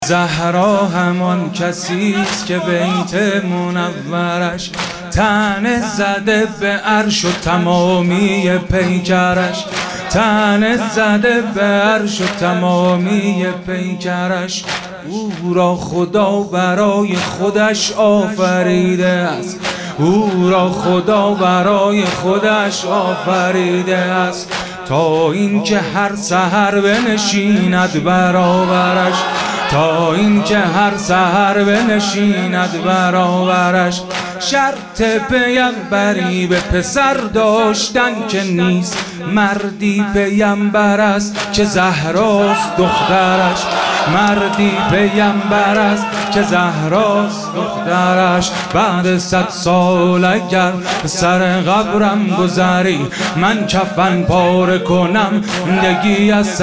زهرا همان کسیست که بیت منورش طعنه زده به عرش و تمامی پیکرش، طعنه زده به عرش و تمامی پیکرش. او را خدا برای خودش آفریده است، او را خدا برای خودش آفریده است، تا اینکه هر سحر بنشیند برابرش، تا اینکه هر سحر بنشیند برابرش. شرط پیمبری به پسر داشتن که نیست، مردی پیمبر است که زهراست دخترش، مردی پیمبر است که زهراست دخترش. بعد 100 سال اگر سر قبرم گذری، من کفن پاره کنم دگی از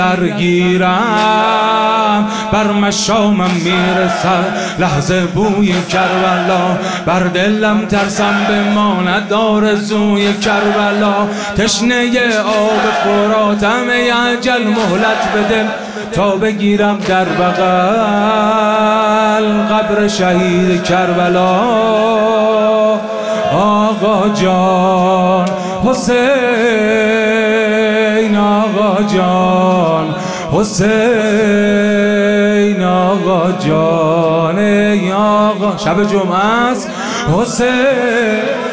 سرگیرم. بر مشامم میرسد لحظه بوی کربلا، بر دلم ترسم بماند آرزوی کربلا. تشنه آب فراتم اجل مهلت بده، تا بگیرم در بغل قبر شهید کربلا. آقا جان حسین، آقا جان حسین، آقا جان ای آقا. شب جمعه است حسین.